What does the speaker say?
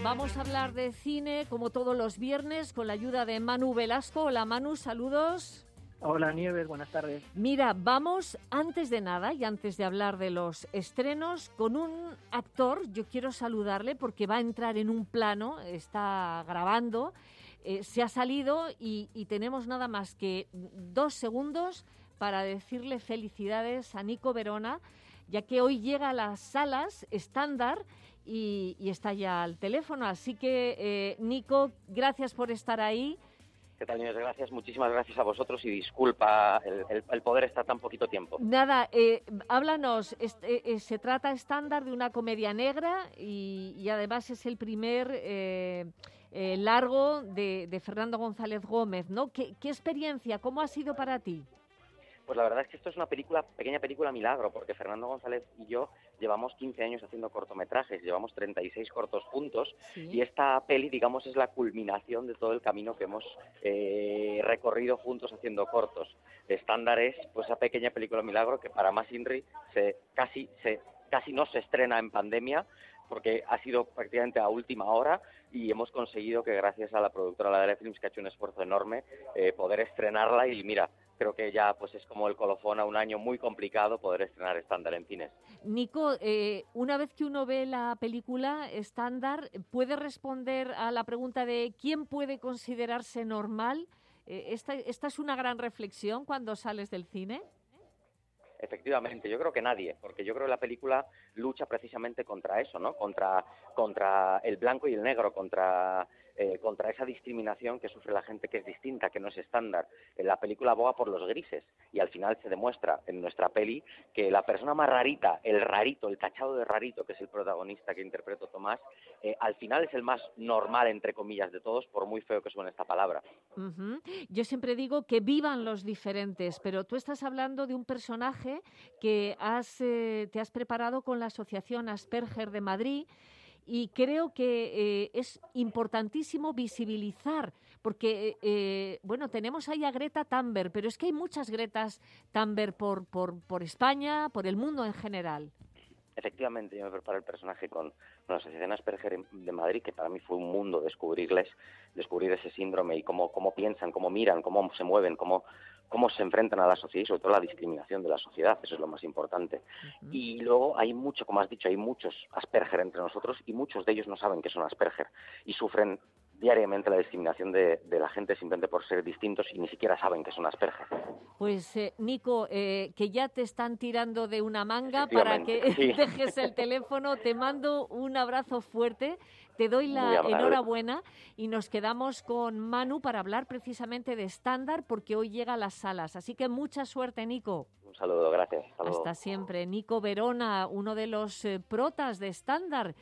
Vamos a hablar de cine como todos los viernes con la ayuda de Manu Velasco. Hola Manu, saludos. Hola Nieves, buenas tardes. Mira, vamos antes de nada y antes de hablar de los estrenos con un actor. Yo quiero saludarle porque va a entrar en un plano, está grabando, se ha salido y tenemos nada más que 2 segundos para decirle felicidades a Nico Verona, ya que hoy llega a las salas estándar y está ya al teléfono. Así que, Nico, gracias por estar ahí. ¿Qué tal, Inés? Gracias, muchísimas gracias a vosotros y disculpa el poder estar tan poquito tiempo. Nada, háblanos, se trata estándar de una comedia negra y además es el primer largo de Fernando González Gómez, ¿no? ¿Qué experiencia? ¿Cómo ha sido para ti? Pues la verdad es que esto es una pequeña película milagro, porque Fernando González y yo llevamos 15 años haciendo cortometrajes, llevamos 36 cortos juntos, ¿sí? Y esta peli, digamos, es la culminación de todo el camino que hemos recorrido juntos haciendo cortos. Estándar es pues esa pequeña película milagro que para más Inri casi no se estrena en pandemia, porque ha sido prácticamente a última hora y hemos conseguido que gracias a la productora Ladera Films, que ha hecho un esfuerzo enorme, poder estrenarla y mira, creo que ya pues es como el colofón a un año muy complicado poder estrenar Estándar en cines. Nico, una vez que uno ve la película Estándar, ¿puede responder a la pregunta de quién puede considerarse normal? ¿Esta es una gran reflexión cuando sales del cine? Efectivamente, yo creo que nadie, porque yo creo que la película lucha precisamente contra eso, ¿no? Contra el blanco y el negro, contra esa discriminación que sufre la gente que es distinta, que no es estándar. La película aboga por los grises y al final se demuestra en nuestra peli que la persona más rarita, el rarito, el tachado de rarito, que es el protagonista que interpreto Tomás, al final es el más normal, entre comillas, de todos, por muy feo que suene esta palabra. Uh-huh. Yo siempre digo que vivan los diferentes, pero tú estás hablando de un personaje que te has preparado con la Asociación Asperger de Madrid y creo que es importantísimo visibilizar, porque, bueno, tenemos ahí a Greta Thunberg, pero es que hay muchas Gretas Thunberg por España, por el mundo en general. Efectivamente, yo me preparé el personaje con la Asociación Asperger de Madrid, que para mí fue un mundo descubrir ese síndrome y cómo piensan, cómo miran, cómo se mueven, cómo se enfrentan a la sociedad y sobre todo a la discriminación de la sociedad, eso es lo más importante. Uh-huh. Y luego hay mucho, como has dicho, hay muchos Asperger entre nosotros y muchos de ellos no saben que son Asperger y sufren diariamente la discriminación de la gente simplemente por ser distintos y ni siquiera saben que son Asperger. Pues, Nico, que ya te están tirando de una manga para que sí. Dejes el teléfono. Te mando un abrazo fuerte, te doy la enhorabuena y nos quedamos con Manu para hablar precisamente de Estándar porque hoy llega a las salas. Así que mucha suerte, Nico. Un saludo, gracias. Hasta siempre. Nico Verona, uno de los protas de Estándar,